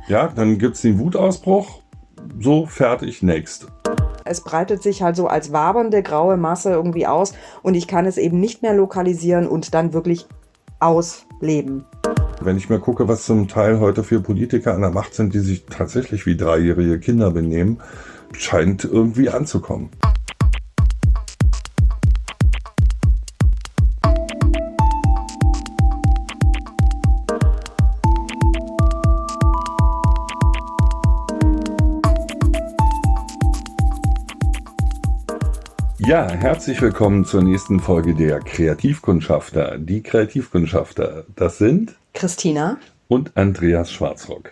Ja, dann gibt es den Wutausbruch, so, fertig, next. Es breitet sich halt so als wabernde graue Masse irgendwie aus und ich kann es eben nicht mehr lokalisieren und dann wirklich ausleben. Wenn ich mir gucke, was zum Teil heute für Politiker an der Macht sind, die sich tatsächlich wie dreijährige Kinder benehmen, scheint irgendwie anzukommen. Ja, herzlich willkommen zur nächsten Folge der Kreativkundschafter. Die Kreativkundschafter, das sind Christina und Andreas Schwarzrock.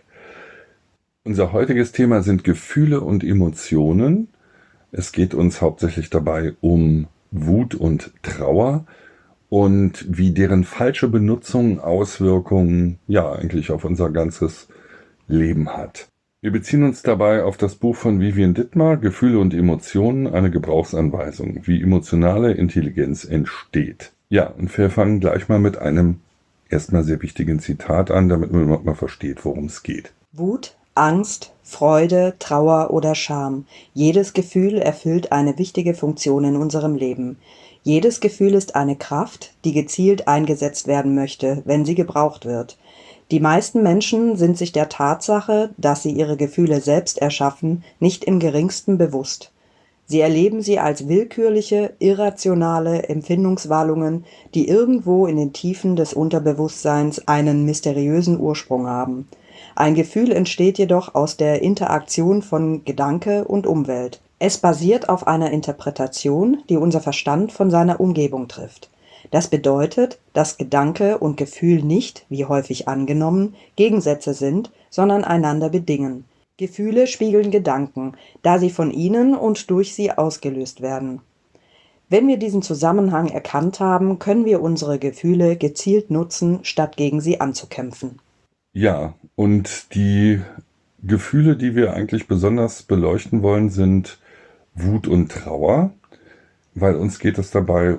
Unser heutiges Thema sind Gefühle und Emotionen. Es geht uns hauptsächlich dabei um Wut und Trauer und wie deren falsche Benutzung Auswirkungen eigentlich auf unser ganzes Leben hat. Wir beziehen uns dabei auf das Buch von Vivian Dittmar, Gefühle und Emotionen, eine Gebrauchsanweisung, wie emotionale Intelligenz entsteht. Ja, und wir fangen gleich mal mit einem erstmal sehr wichtigen Zitat an, damit man überhaupt mal versteht, worum es geht. Wut, Angst, Freude, Trauer oder Scham. Jedes Gefühl erfüllt eine wichtige Funktion in unserem Leben. Jedes Gefühl ist eine Kraft, die gezielt eingesetzt werden möchte, wenn sie gebraucht wird. Die meisten Menschen sind sich der Tatsache, dass sie ihre Gefühle selbst erschaffen, nicht im geringsten bewusst. Sie erleben sie als willkürliche, irrationale Empfindungswallungen, die irgendwo in den Tiefen des Unterbewusstseins einen mysteriösen Ursprung haben. Ein Gefühl entsteht jedoch aus der Interaktion von Gedanke und Umwelt. Es basiert auf einer Interpretation, die unser Verstand von seiner Umgebung trifft. Das bedeutet, dass Gedanke und Gefühl nicht, wie häufig angenommen, Gegensätze sind, sondern einander bedingen. Gefühle spiegeln Gedanken, da sie von ihnen und durch sie ausgelöst werden. Wenn wir diesen Zusammenhang erkannt haben, können wir unsere Gefühle gezielt nutzen, statt gegen sie anzukämpfen. Ja, und die Gefühle, die wir eigentlich besonders beleuchten wollen, sind Wut und Trauer, weil uns geht es dabei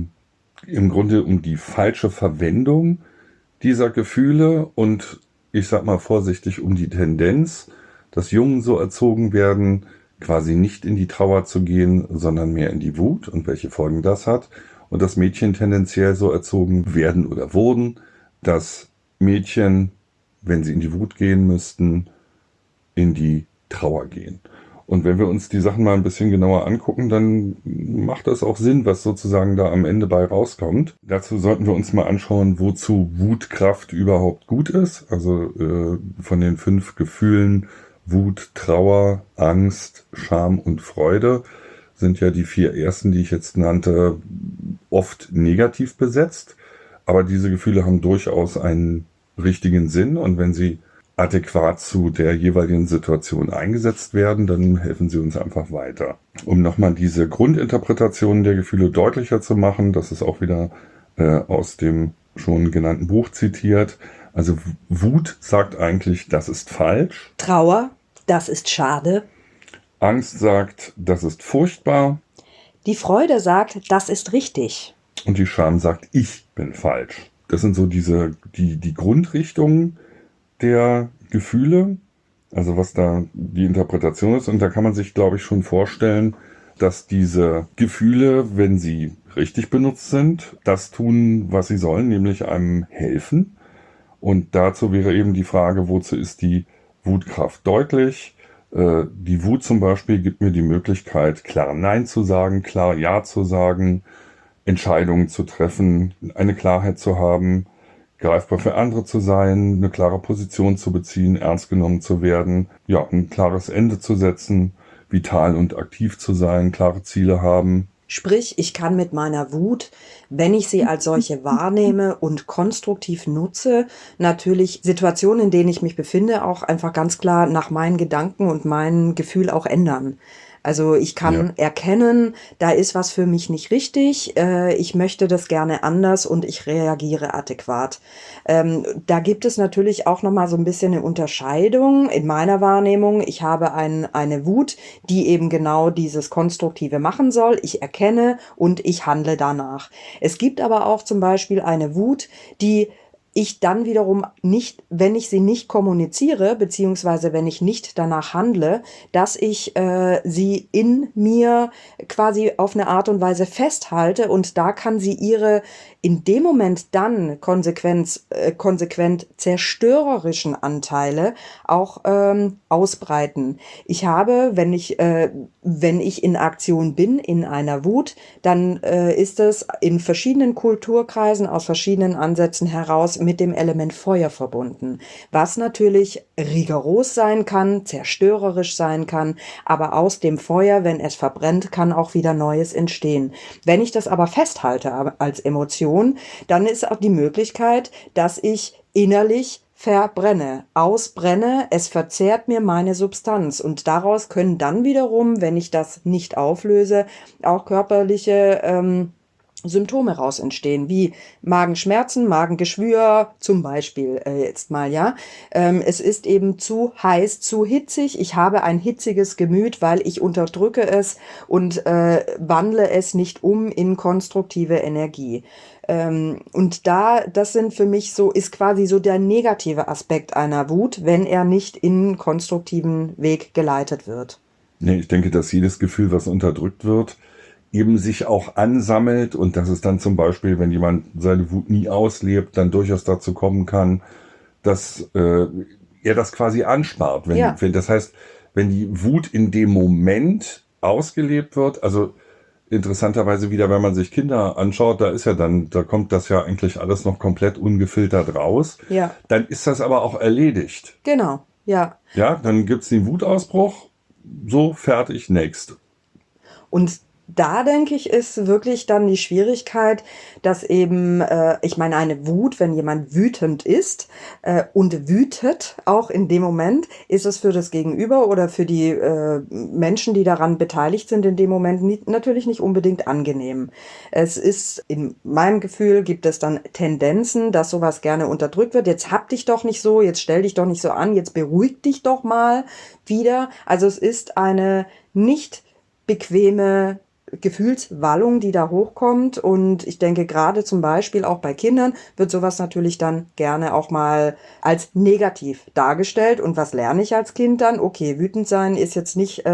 im Grunde um die falsche Verwendung dieser Gefühle und ich sag mal vorsichtig um die Tendenz, dass Jungen so erzogen werden, quasi nicht in die Trauer zu gehen, sondern mehr in die Wut und welche Folgen das hat. Und dass Mädchen tendenziell so erzogen werden oder wurden, dass Mädchen, wenn sie in die Wut gehen müssten, in die Trauer gehen. Und wenn wir uns die Sachen mal ein bisschen genauer angucken, dann macht das auch Sinn, was sozusagen da am Ende bei rauskommt. Dazu sollten wir uns mal anschauen, wozu Wutkraft überhaupt gut ist. Also von den 5 Gefühlen Wut, Trauer, Angst, Scham und Freude sind ja die 4 ersten, die ich jetzt nannte, oft negativ besetzt. Aber diese Gefühle haben durchaus einen richtigen Sinn und wenn sie adäquat zu der jeweiligen Situation eingesetzt werden, dann helfen sie uns einfach weiter. Um nochmal diese Grundinterpretation der Gefühle deutlicher zu machen, das ist auch wieder aus dem schon genannten Buch zitiert. Also Wut sagt eigentlich, das ist falsch. Trauer, das ist schade. Angst sagt, das ist furchtbar. Die Freude sagt, das ist richtig. Und die Scham sagt, ich bin falsch. Das sind so die Grundrichtungen der Gefühle, also was da die Interpretation ist. Und da kann man sich, glaube ich, schon vorstellen, dass diese Gefühle, wenn sie richtig benutzt sind, das tun, was sie sollen, nämlich einem helfen. Und dazu wäre eben die Frage, wozu ist die Wutkraft deutlich? Die Wut zum Beispiel gibt mir die Möglichkeit, klar Nein zu sagen, klar Ja zu sagen, Entscheidungen zu treffen, eine Klarheit zu haben, greifbar für andere zu sein, eine klare Position zu beziehen, ernst genommen zu werden, ja, ein klares Ende zu setzen, vital und aktiv zu sein, klare Ziele haben. Sprich, ich kann mit meiner Wut, wenn ich sie als solche wahrnehme und konstruktiv nutze, natürlich Situationen, in denen ich mich befinde, auch einfach ganz klar nach meinen Gedanken und meinem Gefühl auch ändern. Also ich kann erkennen, da ist was für mich nicht richtig, ich möchte das gerne anders und ich reagiere adäquat. Da gibt es natürlich auch nochmal so ein bisschen eine Unterscheidung in meiner Wahrnehmung. Ich habe eine Wut, die eben genau dieses Konstruktive machen soll. Ich erkenne und ich handle danach. Es gibt aber auch zum Beispiel eine Wut, die ich dann wiederum nicht, wenn ich sie nicht kommuniziere, beziehungsweise wenn ich nicht danach handle, dass ich sie in mir quasi auf eine Art und Weise festhalte, und da kann sie ihre in dem Moment dann konsequent zerstörerischen Anteile auch ausbreiten. Ich habe, wenn ich in Aktion bin, in einer Wut, dann ist es in verschiedenen Kulturkreisen aus verschiedenen Ansätzen heraus mit dem Element Feuer verbunden, was natürlich rigoros sein kann, zerstörerisch sein kann, aber aus dem Feuer, wenn es verbrennt, kann auch wieder Neues entstehen. Wenn ich das aber festhalte als Emotion, dann ist auch die Möglichkeit, dass ich innerlich verbrenne, ausbrenne, es verzehrt mir meine Substanz, und daraus können dann wiederum, wenn ich das nicht auflöse, auch körperliche Symptome raus entstehen, wie Magenschmerzen, Magengeschwür zum Beispiel jetzt mal, ja. Es ist eben zu heiß, zu hitzig. Ich habe ein hitziges Gemüt, weil ich unterdrücke es und wandle es nicht um in konstruktive Energie. Und das sind für mich so, ist quasi so der negative Aspekt einer Wut, wenn er nicht in konstruktiven Weg geleitet wird. Nee, ich denke, dass jedes Gefühl, was unterdrückt wird, eben sich auch ansammelt und dass es dann zum Beispiel, wenn jemand seine Wut nie auslebt, dann durchaus dazu kommen kann, dass er das quasi anspart. Ja. Das heißt, wenn die Wut in dem Moment ausgelebt wird, also interessanterweise wieder, wenn man sich Kinder anschaut, da kommt das ja eigentlich alles noch komplett ungefiltert raus. Ja. Dann ist das aber auch erledigt. Genau, ja. Ja, dann gibt's den Wutausbruch, so, fertig, next. Und da, denke ich, ist wirklich dann die Schwierigkeit, dass eben, ich meine, eine Wut, wenn jemand wütend ist und wütet, auch in dem Moment, ist es für das Gegenüber oder für die Menschen, die daran beteiligt sind, in dem Moment natürlich nicht unbedingt angenehm. Es ist, in meinem Gefühl, gibt es dann Tendenzen, dass sowas gerne unterdrückt wird. Jetzt hab dich doch nicht so, jetzt stell dich doch nicht so an, jetzt beruhig dich doch mal wieder. Also es ist eine nicht bequeme Gefühlswallung, die da hochkommt, und ich denke, gerade zum Beispiel auch bei Kindern wird sowas natürlich dann gerne auch mal als negativ dargestellt. Und was lerne ich als Kind dann? Okay, wütend sein ist jetzt nicht,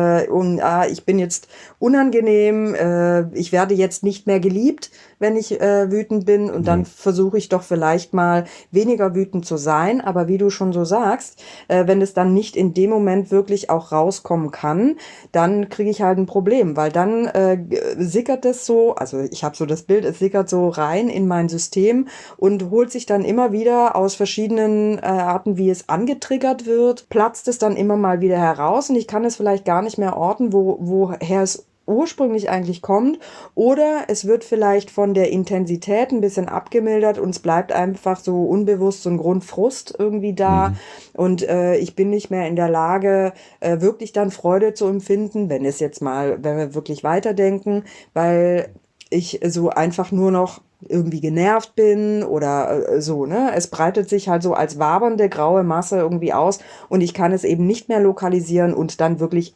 ich bin jetzt unangenehm, ich werde jetzt nicht mehr geliebt, wenn ich wütend bin, und dann versuche ich doch vielleicht mal weniger wütend zu sein. Aber wie du schon so sagst, wenn es dann nicht in dem Moment wirklich auch rauskommen kann, dann kriege ich halt ein Problem, weil dann sickert es so, also ich habe so das Bild, es sickert so rein in mein System und holt sich dann immer wieder aus verschiedenen Arten, wie es angetriggert wird, platzt es dann immer mal wieder heraus, und ich kann es vielleicht gar nicht mehr orten, woher es ursprünglich eigentlich kommt, oder es wird vielleicht von der Intensität ein bisschen abgemildert und es bleibt einfach so unbewusst so ein Grundfrust irgendwie da, und ich bin nicht mehr in der Lage, wirklich dann Freude zu empfinden, wenn wir wirklich weiterdenken, weil ich so einfach nur noch irgendwie genervt bin oder so, ne? Es breitet sich halt so als wabernde graue Masse irgendwie aus, und ich kann es eben nicht mehr lokalisieren und dann wirklich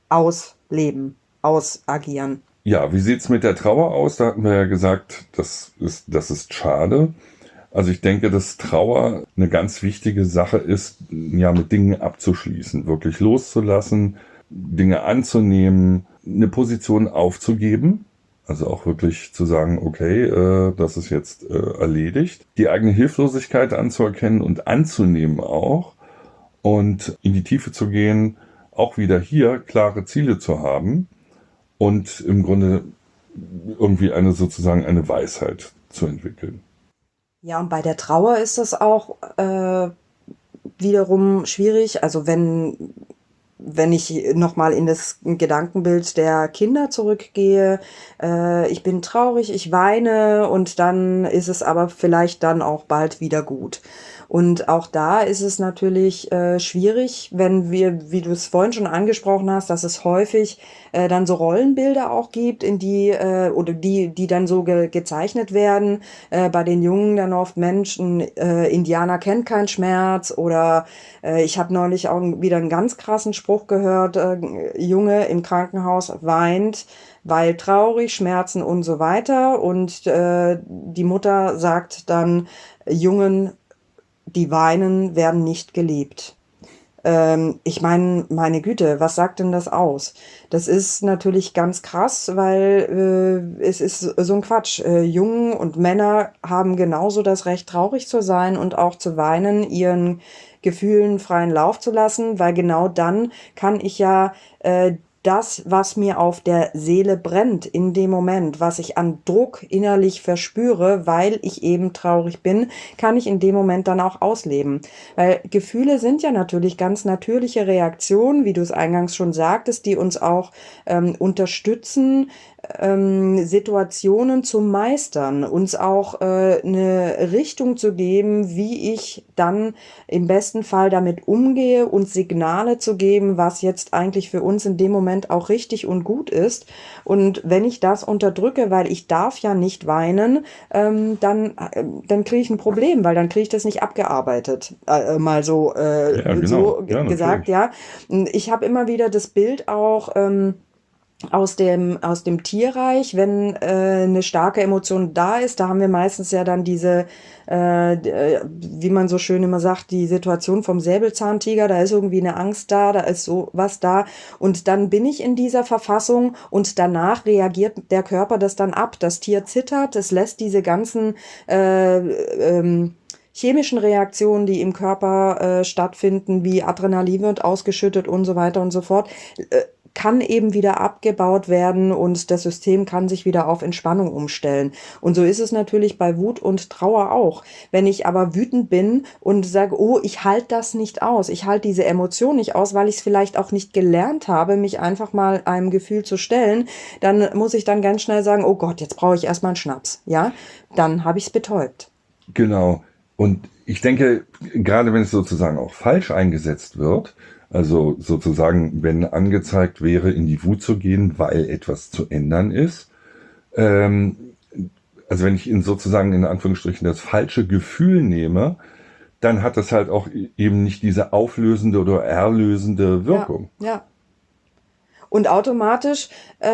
ausleben, ausagieren. Ja, wie sieht's mit der Trauer aus? Da hatten wir ja gesagt, das ist schade. Also ich denke, dass Trauer eine ganz wichtige Sache ist, ja, mit Dingen abzuschließen, wirklich loszulassen, Dinge anzunehmen, eine Position aufzugeben. Also auch wirklich zu sagen, okay, das ist jetzt erledigt. Die eigene Hilflosigkeit anzuerkennen und anzunehmen auch. Und in die Tiefe zu gehen, auch wieder hier klare Ziele zu haben. Und im Grunde irgendwie sozusagen eine Weisheit zu entwickeln. Ja, und bei der Trauer ist es auch wiederum schwierig. Also wenn ich nochmal in das Gedankenbild der Kinder zurückgehe, ich bin traurig, ich weine, und dann ist es aber vielleicht dann auch bald wieder gut. Und auch da ist es natürlich schwierig, wenn wie du es vorhin schon angesprochen hast, dass es häufig dann so Rollenbilder auch gibt, in die dann so gezeichnet werden. Bei den Jungen dann oft Menschen, Indianer kennt keinen Schmerz, oder ich habe neulich auch wieder einen ganz krassen Spruch gehört, Junge im Krankenhaus weint, weil traurig, Schmerzen und so weiter. Und die Mutter sagt dann, Jungen die weinen, werden nicht geliebt. Ich meine, meine Güte, was sagt denn das aus? Das ist natürlich ganz krass, weil es ist so ein Quatsch. Jungen und Männer haben genauso das Recht, traurig zu sein und auch zu weinen, ihren Gefühlen freien Lauf zu lassen, weil genau dann kann ich ja das, was mir auf der Seele brennt in dem Moment, was ich an Druck innerlich verspüre, weil ich eben traurig bin, kann ich in dem Moment dann auch ausleben. Weil Gefühle sind ja natürlich ganz natürliche Reaktionen, wie du es eingangs schon sagtest, die uns auch unterstützen, Situationen zu meistern, uns auch eine Richtung zu geben, wie ich dann im besten Fall damit umgehe und Signale zu geben, was jetzt eigentlich für uns in dem Moment auch richtig und gut ist. Und wenn ich das unterdrücke, weil ich darf ja nicht weinen, dann kriege ich ein Problem, weil dann kriege ich das nicht abgearbeitet. Mal so, Ja, genau. so Ja, gesagt, natürlich. ja. Ich habe immer wieder das Bild auch, aus dem Tierreich, wenn eine starke Emotion da ist, da haben wir meistens ja dann diese, wie man so schön immer sagt, die Situation vom Säbelzahntiger, da ist irgendwie eine Angst da ist so was da und dann bin ich in dieser Verfassung und danach reagiert der Körper das dann ab. Das Tier zittert, es lässt diese ganzen chemischen Reaktionen, die im Körper stattfinden, wie Adrenalin wird ausgeschüttet und so weiter und so fort, kann eben wieder abgebaut werden und das System kann sich wieder auf Entspannung umstellen. Und so ist es natürlich bei Wut und Trauer auch. Wenn ich aber wütend bin und sage, oh, ich halte das nicht aus, ich halte diese Emotion nicht aus, weil ich es vielleicht auch nicht gelernt habe, mich einfach mal einem Gefühl zu stellen, dann muss ich dann ganz schnell sagen, oh Gott, jetzt brauche ich erstmal einen Schnaps. Ja, dann habe ich es betäubt. Genau. Und ich denke, gerade wenn es sozusagen auch falsch eingesetzt wird, also sozusagen, wenn angezeigt wäre, in die Wut zu gehen, weil etwas zu ändern ist, ähm, also wenn ich sozusagen in Anführungsstrichen das falsche Gefühl nehme, dann hat das halt auch eben nicht diese auflösende oder erlösende Ja, Wirkung. ja. Und automatisch,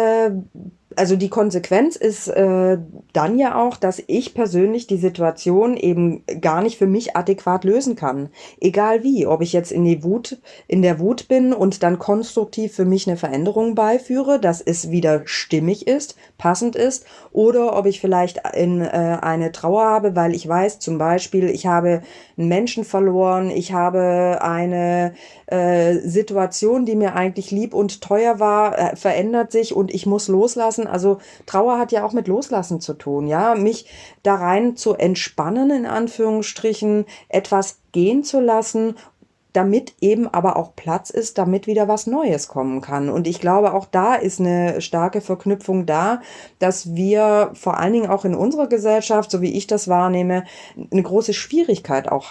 also die Konsequenz ist dann ja auch, dass ich persönlich die Situation eben gar nicht für mich adäquat lösen kann. Egal wie, ob ich jetzt in der Wut bin und dann konstruktiv für mich eine Veränderung beiführe, dass es wieder stimmig ist, passend ist, oder ob ich vielleicht eine Trauer habe, weil ich weiß, zum Beispiel, ich habe einen Menschen verloren, ich habe eine Situation, die mir eigentlich lieb und teuer war, verändert sich und ich muss loslassen. Also Trauer hat ja auch mit Loslassen zu tun, ja, mich da rein zu entspannen, in Anführungsstrichen, etwas gehen zu lassen, damit eben aber auch Platz ist, damit wieder was Neues kommen kann. Und ich glaube, auch da ist eine starke Verknüpfung da, dass wir vor allen Dingen auch in unserer Gesellschaft, so wie ich das wahrnehme, eine große Schwierigkeit auch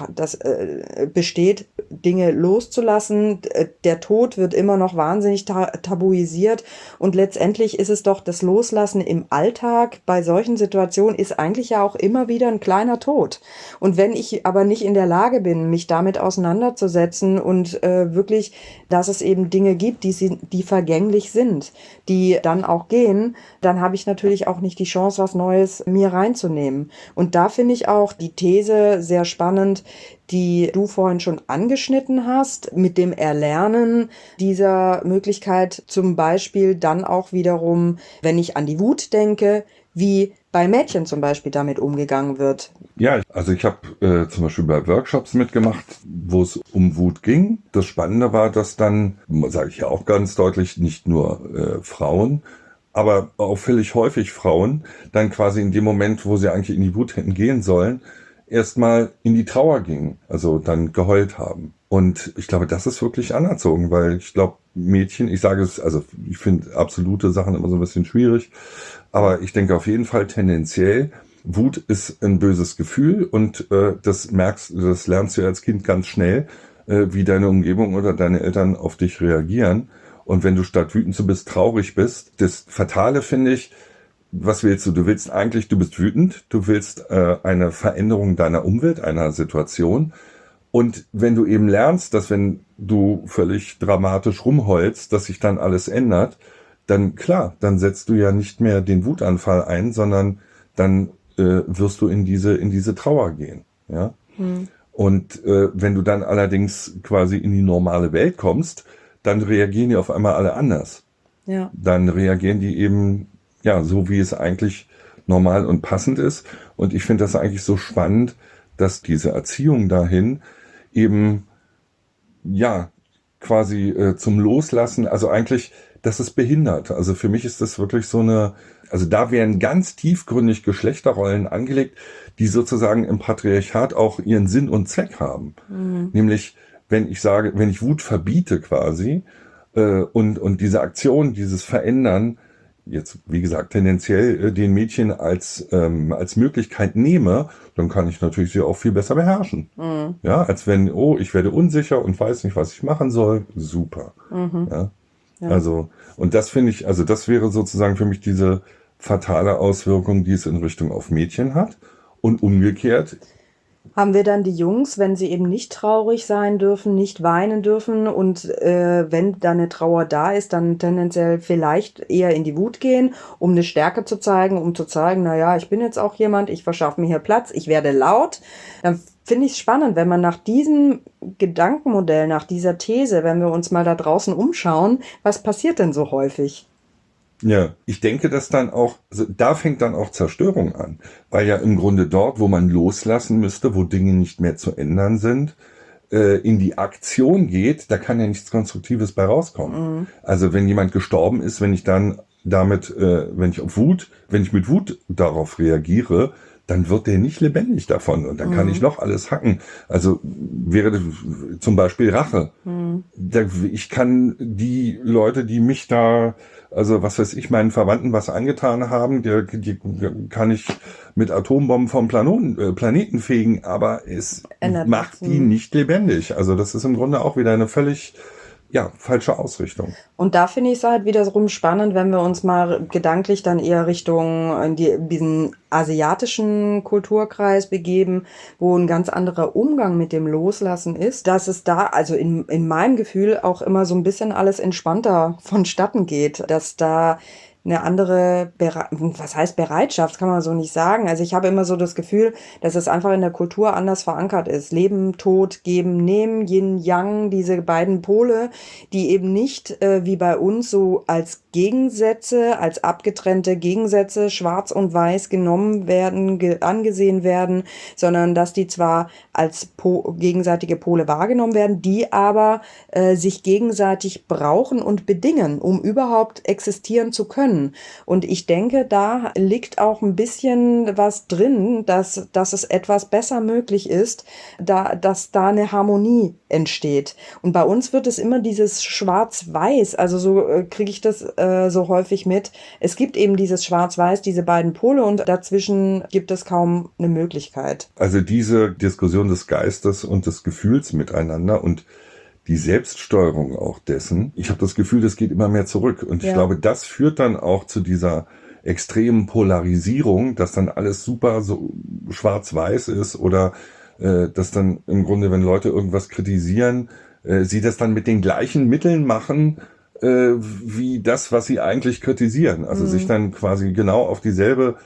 besteht, Dinge loszulassen. Der Tod wird immer noch wahnsinnig tabuisiert und letztendlich ist es doch das Loslassen im Alltag bei solchen Situationen ist eigentlich ja auch immer wieder ein kleiner Tod. Und wenn ich aber nicht in der Lage bin, mich damit auseinanderzusetzen und wirklich, dass es eben Dinge gibt, die vergänglich sind, die dann auch gehen, dann habe ich natürlich auch nicht die Chance, was Neues mir reinzunehmen. Und da finde ich auch die These sehr spannend, die du vorhin schon angeschnitten hast, mit dem Erlernen dieser Möglichkeit, zum Beispiel dann auch wiederum, wenn ich an die Wut denke, wie bei Mädchen zum Beispiel damit umgegangen wird. Ja, also ich habe zum Beispiel bei Workshops mitgemacht, wo es um Wut ging. Das Spannende war, dass dann, sage ich ja auch ganz deutlich, nicht nur Frauen, aber auffällig häufig Frauen, dann quasi in dem Moment, wo sie eigentlich in die Wut hätten gehen sollen, erstmal in die Trauer gingen, also dann geheult haben. Und ich glaube, das ist wirklich anerzogen, weil ich glaube, Mädchen, ich sage es, also ich finde absolute Sachen immer so ein bisschen schwierig, aber ich denke auf jeden Fall tendenziell, Wut ist ein böses Gefühl und das lernst du als Kind ganz schnell, wie deine Umgebung oder deine Eltern auf dich reagieren. Und wenn du statt wütend zu bist, traurig bist, das Fatale finde ich, was willst du? Du willst eigentlich, du bist wütend, du willst eine Veränderung deiner Umwelt, einer Situation. Und wenn du eben lernst, dass wenn du völlig dramatisch rumheulst, dass sich dann alles ändert, dann klar, dann setzt du ja nicht mehr den Wutanfall ein, sondern dann wirst du in diese Trauer gehen. Ja? Und wenn du dann allerdings quasi in die normale Welt kommst, dann reagieren die auf einmal alle anders. Ja. Dann reagieren die eben, ja, so wie es eigentlich normal und passend ist. Und ich finde das eigentlich so spannend, dass diese Erziehung dahin eben, ja, quasi zum Loslassen, also eigentlich, das ist behindert. Also für mich ist das wirklich so eine, also da werden ganz tiefgründig Geschlechterrollen angelegt, die sozusagen im Patriarchat auch ihren Sinn und Zweck haben. Nämlich, wenn ich sage, wenn ich Wut verbiete quasi und diese Aktion, dieses Verändern, jetzt wie gesagt tendenziell den Mädchen als Möglichkeit nehme, dann kann ich natürlich sie auch viel besser beherrschen. Ja, als wenn, oh, ich werde unsicher und weiß nicht, was ich machen soll. Super. Ja. Ja. Also, und das finde ich, also das wäre sozusagen für mich diese fatale Auswirkung, die es in Richtung auf Mädchen hat. Und umgekehrt, Haben wir dann die Jungs, wenn sie eben nicht traurig sein dürfen, nicht weinen dürfen und wenn da eine Trauer da ist, dann tendenziell vielleicht eher in die Wut gehen, um eine Stärke zu zeigen, um zu zeigen, naja, ich bin jetzt auch jemand, ich verschaffe mir hier Platz, ich werde laut. Dann finde ich es spannend, wenn man nach diesem Gedankenmodell, nach dieser These, wenn wir uns mal da draußen umschauen, was passiert denn so häufig? ja, ich denke, dass dann auch, also da fängt dann auch Zerstörung an. Weil ja im Grunde dort, wo man loslassen müsste, wo Dinge nicht mehr zu ändern sind, in die Aktion geht, da kann ja nichts Konstruktives bei rauskommen. Also wenn jemand gestorben ist, wenn ich dann damit, wenn ich mit Wut darauf reagiere, dann wird der nicht lebendig davon und dann kann ich noch alles hacken. Also wäre zum Beispiel Rache. Ich kann die Leute, die mich da, also was weiß ich, meinen Verwandten was angetan haben, die kann ich mit Atombomben vom Planeten fegen, aber es Ändert macht nichts. die nicht lebendig. Also das ist im Grunde auch wieder eine völlig, ja, falsche Ausrichtung. Und da finde ich es halt wiederum spannend, wenn wir uns mal gedanklich dann eher Richtung diesen asiatischen Kulturkreis begeben, wo ein ganz anderer Umgang mit dem Loslassen ist, dass es da, also in meinem Gefühl, auch immer so ein bisschen alles entspannter vonstatten geht, dass da eine andere, was heißt Bereitschaft, kann man so nicht sagen. Also ich habe immer so das Gefühl, dass es einfach in der Kultur anders verankert ist. Leben, Tod, Geben, Nehmen, Yin, Yang, diese beiden Pole, die eben nicht wie bei uns so als Gegensätze, als abgetrennte Gegensätze, schwarz und weiß genommen werden, angesehen werden, sondern dass die zwar als gegenseitige Pole wahrgenommen werden, die aber sich gegenseitig brauchen und bedingen, um überhaupt existieren zu können. Und ich denke, da liegt auch ein bisschen was drin, dass es etwas besser möglich ist, dass da eine Harmonie entsteht. Und bei uns wird es immer dieses Schwarz-Weiß, also so kriege ich das so häufig mit. Es gibt eben dieses Schwarz-Weiß, diese beiden Pole und dazwischen gibt es kaum eine Möglichkeit. Also diese Diskussion des Geistes und des Gefühls miteinander und die Selbststeuerung auch dessen, ich habe das Gefühl, das geht immer mehr zurück. Und ich glaube, das führt dann auch zu dieser extremen Polarisierung, dass dann alles super so schwarz-weiß ist oder dass dann im Grunde, wenn Leute irgendwas kritisieren, sie das dann mit den gleichen Mitteln machen, wie das, was sie eigentlich kritisieren. Also sich dann quasi genau auf dieselbe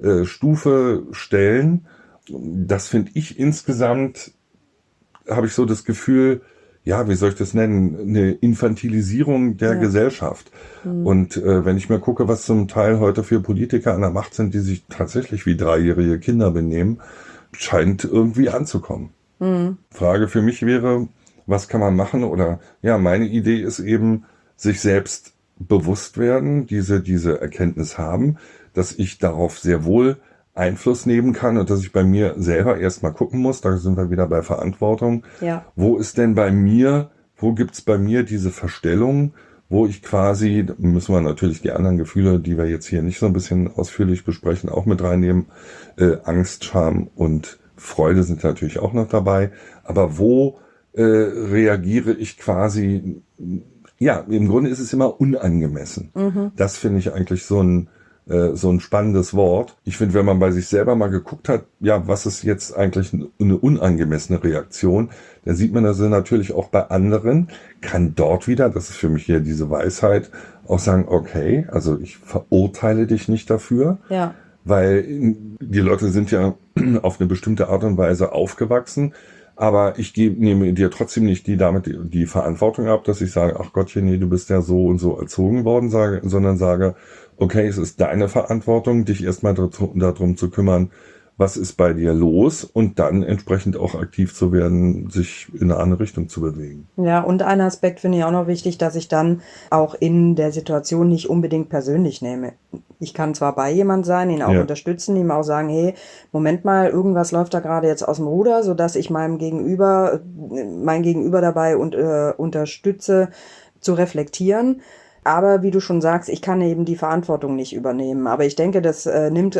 Stufe stellen. Das finde ich insgesamt, habe ich so das Gefühl, ja, wie soll ich das nennen, eine Infantilisierung der Gesellschaft. Und wenn ich mir gucke, was zum Teil heute für Politiker an der Macht sind, die sich tatsächlich wie dreijährige Kinder benehmen, scheint irgendwie anzukommen. Frage für mich wäre, was kann man machen? Oder ja, meine Idee ist eben, sich selbst bewusst werden, diese Erkenntnis haben, dass ich darauf sehr wohl Einfluss nehmen kann und dass ich bei mir selber erstmal gucken muss, da sind wir wieder bei Verantwortung. Ja. Wo ist denn bei mir, wo gibt's bei mir diese Verstellung, wo ich quasi, da müssen wir natürlich die anderen Gefühle, die wir jetzt hier nicht so ein bisschen ausführlich besprechen, auch mit reinnehmen. Angst, Scham und Freude sind natürlich auch noch dabei. Aber wo reagiere ich quasi, ja, im Grunde ist es immer unangemessen. Das finde ich eigentlich so ein spannendes Wort. Ich finde, wenn man bei sich selber mal geguckt hat, ja, was ist jetzt eigentlich eine unangemessene Reaktion, dann sieht man das natürlich auch bei anderen, kann dort wieder, das ist für mich hier diese Weisheit, auch sagen, okay, also ich verurteile dich nicht dafür, weil die Leute sind ja auf eine bestimmte Art und Weise aufgewachsen. Aber nehme dir trotzdem nicht damit die Verantwortung ab, dass ich sage, ach Gottchen, nee, du bist ja so und so erzogen worden, sondern sage, okay, es ist deine Verantwortung, dich erstmal darum zu kümmern, was ist bei dir los und dann entsprechend auch aktiv zu werden, sich in eine andere Richtung zu bewegen. Ja, und ein Aspekt finde ich auch noch wichtig, dass ich dann auch in der Situation nicht unbedingt persönlich nehme. Ich kann zwar bei jemand sein, ihn auch unterstützen, ihm auch sagen, hey, Moment mal, irgendwas läuft da gerade jetzt aus dem Ruder, sodass ich mein Gegenüber dabei unterstütze, zu reflektieren. Aber wie du schon sagst, ich kann eben die Verantwortung nicht übernehmen. Aber ich denke, das nimmt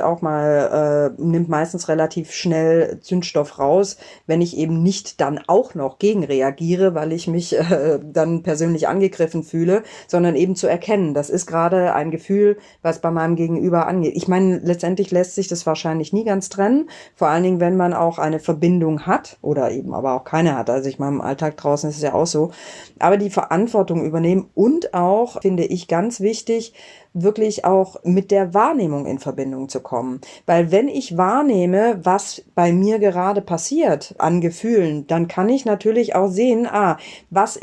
meistens relativ schnell Zündstoff raus, wenn ich eben nicht dann auch noch gegenreagiere, weil ich mich dann persönlich angegriffen fühle, sondern eben zu erkennen, das ist gerade ein Gefühl, was bei meinem Gegenüber angeht. Ich meine, letztendlich lässt sich das wahrscheinlich nie ganz trennen, vor allen Dingen, wenn man auch eine Verbindung hat oder eben aber auch keine hat. Also ich meine, im Alltag draußen ist es ja auch so. Aber die Verantwortung übernehmen und auch, finde ich ganz wichtig, wirklich auch mit der Wahrnehmung in Verbindung zu kommen. Weil wenn ich wahrnehme, was bei mir gerade passiert an Gefühlen, dann kann ich natürlich auch sehen, was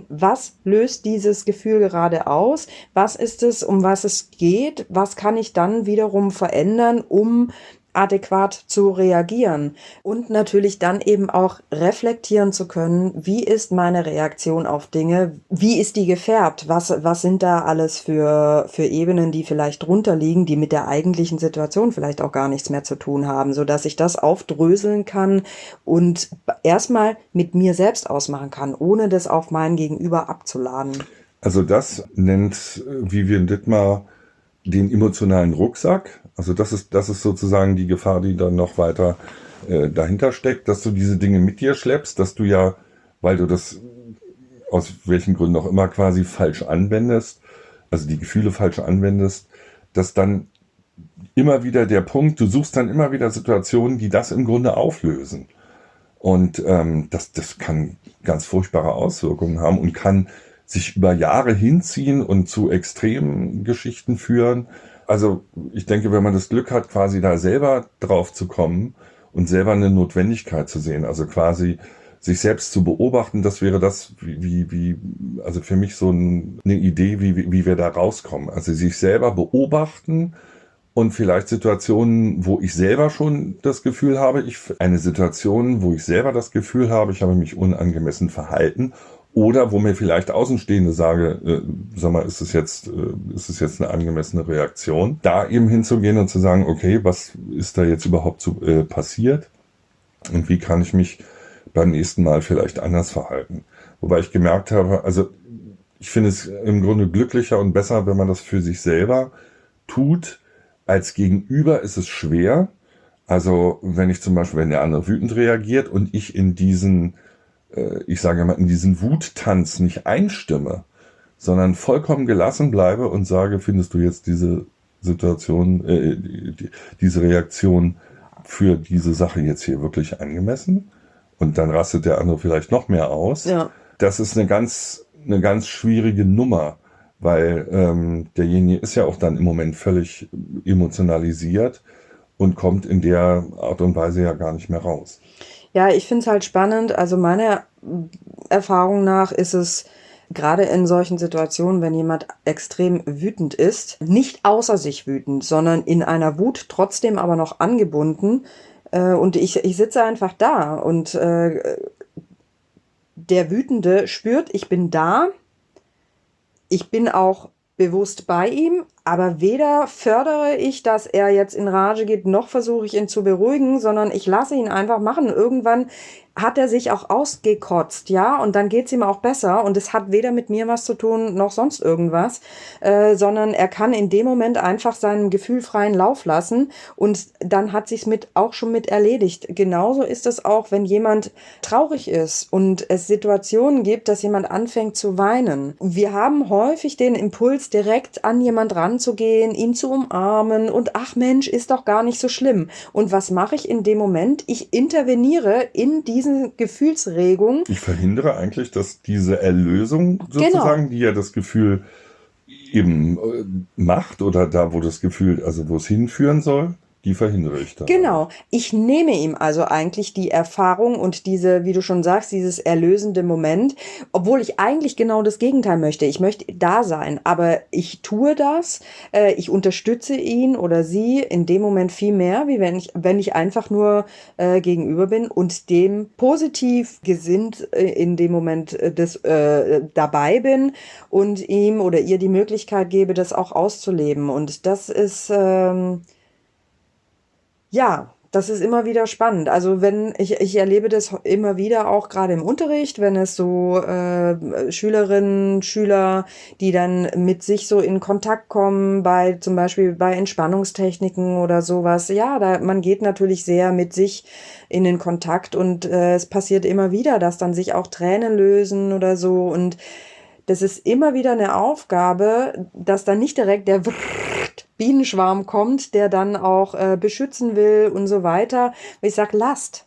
löst dieses Gefühl gerade aus? Was ist es, um was es geht? Was kann ich dann wiederum verändern, um adäquat zu reagieren und natürlich dann eben auch reflektieren zu können, wie ist meine Reaktion auf Dinge, wie ist die gefärbt, was sind da alles für Ebenen, die vielleicht drunter liegen, die mit der eigentlichen Situation vielleicht auch gar nichts mehr zu tun haben, sodass ich das aufdröseln kann und erstmal mit mir selbst ausmachen kann, ohne das auf mein Gegenüber abzuladen. Also das nennt Vivian Dittmar den emotionalen Rucksack. Also das ist sozusagen die Gefahr, die dann noch weiter dahinter steckt, dass du diese Dinge mit dir schleppst, dass du ja, weil du das aus welchen Gründen auch immer quasi falsch anwendest, also die Gefühle falsch anwendest, dass dann immer wieder der Punkt, du suchst dann immer wieder Situationen, die das im Grunde auflösen. Und das kann ganz furchtbare Auswirkungen haben und kann sich über Jahre hinziehen und zu extremen Geschichten führen. Also ich denke, wenn man das Glück hat, quasi da selber drauf zu kommen und selber eine Notwendigkeit zu sehen, also quasi sich selbst zu beobachten, das wäre das, also für mich so eine Idee, wie wir da rauskommen. Also sich selber beobachten und vielleicht Situationen, wo ich selber schon das Gefühl habe, ich habe mich unangemessen verhalten. Oder wo mir vielleicht Außenstehende sage, sag mal, ist es jetzt eine angemessene Reaktion? Da eben hinzugehen und zu sagen, okay, was ist da jetzt überhaupt passiert? Und wie kann ich mich beim nächsten Mal vielleicht anders verhalten? Wobei ich gemerkt habe, also ich finde es im Grunde glücklicher und besser, wenn man das für sich selber tut. Als Gegenüber ist es schwer. Also wenn der andere wütend reagiert und ich in diesen Wuttanz nicht einstimme, sondern vollkommen gelassen bleibe und sage, findest du jetzt diese Situation, diese Reaktion für diese Sache jetzt hier wirklich angemessen? Und dann rastet der andere vielleicht noch mehr aus. Ja. Das ist eine ganz schwierige Nummer, weil derjenige ist ja auch dann im Moment völlig emotionalisiert und kommt in der Art und Weise ja gar nicht mehr raus. Ja, ich finde es halt spannend. Also meiner Erfahrung nach ist es gerade in solchen Situationen, wenn jemand extrem wütend ist, nicht außer sich wütend, sondern in einer Wut trotzdem aber noch angebunden. Und ich sitze einfach da und der Wütende spürt, ich bin da. Ich bin auch bewusst bei ihm, aber weder fördere ich, dass er jetzt in Rage geht, noch versuche ich ihn zu beruhigen, sondern ich lasse ihn einfach machen. Irgendwann hat er sich auch ausgekotzt, ja, und dann geht's ihm auch besser und es hat weder mit mir was zu tun, noch sonst irgendwas, sondern er kann in dem Moment einfach seinen gefühlfreien Lauf lassen und dann hat sich's auch schon mit erledigt. Genauso ist es auch, wenn jemand traurig ist und es Situationen gibt, dass jemand anfängt zu weinen. Wir haben häufig den Impuls, direkt an jemand ranzugehen, ihn zu umarmen und ach Mensch, ist doch gar nicht so schlimm. Und was mache ich in dem Moment? Ich interveniere in diesen Gefühlsregung. Ich verhindere eigentlich, dass diese Erlösung sozusagen, die ja das Gefühl eben macht oder da, wo das Gefühl, also wo es hinführen soll, die verhindere ich dann. Genau. Ich nehme ihm also eigentlich die Erfahrung und diese, wie du schon sagst, dieses erlösende Moment, obwohl ich eigentlich genau das Gegenteil möchte. Ich möchte da sein, aber ich tue das. Ich unterstütze ihn oder sie in dem Moment viel mehr, wie wenn ich einfach nur gegenüber bin und dem positiv gesinnt in dem Moment dabei bin und ihm oder ihr die Möglichkeit gebe, das auch auszuleben. Und das ist ja, das ist immer wieder spannend. Also ich erlebe das immer wieder auch gerade im Unterricht, wenn es so Schülerinnen, Schüler, die dann mit sich so in Kontakt kommen, zum Beispiel bei Entspannungstechniken oder sowas. Ja, man geht natürlich sehr mit sich in den Kontakt und es passiert immer wieder, dass dann sich auch Tränen lösen oder so. Und das ist immer wieder eine Aufgabe, dass dann nicht direkt der Bienenschwarm kommt, der dann auch beschützen will und so weiter. Ich sage, lasst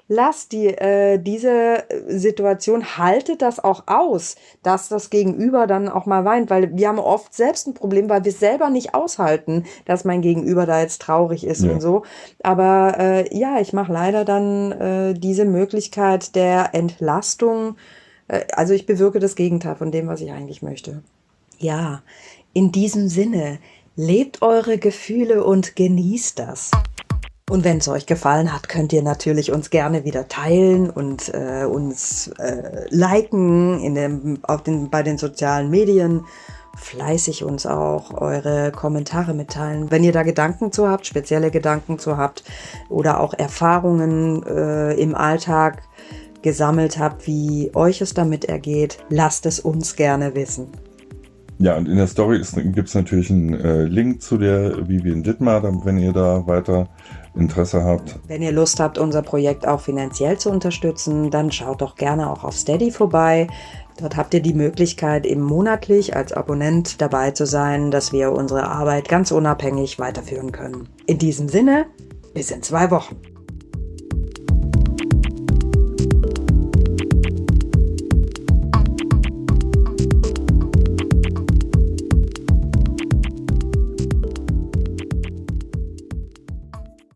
diese Situation, haltet das auch aus, dass das Gegenüber dann auch mal weint, weil wir haben oft selbst ein Problem, weil wir es selber nicht aushalten, dass mein Gegenüber da jetzt traurig ist und so. Aber ja, ich mache leider dann diese Möglichkeit der Entlastung. Also ich bewirke das Gegenteil von dem, was ich eigentlich möchte. Ja, in diesem Sinne, lebt eure Gefühle und genießt das. Und wenn es euch gefallen hat, könnt ihr natürlich uns gerne wieder teilen und uns liken bei den sozialen Medien. Fleißig uns auch eure Kommentare mitteilen. Wenn ihr da Gedanken zu habt, spezielle Gedanken zu habt oder auch Erfahrungen im Alltag gesammelt habt, wie euch es damit ergeht, lasst es uns gerne wissen. Ja, und in der Story gibt es natürlich einen Link zu der Vivian Dittmar, wenn ihr da weiter Interesse habt. Wenn ihr Lust habt, unser Projekt auch finanziell zu unterstützen, dann schaut doch gerne auch auf Steady vorbei. Dort habt ihr die Möglichkeit, eben monatlich als Abonnent dabei zu sein, dass wir unsere Arbeit ganz unabhängig weiterführen können. In diesem Sinne, bis in 2 Wochen.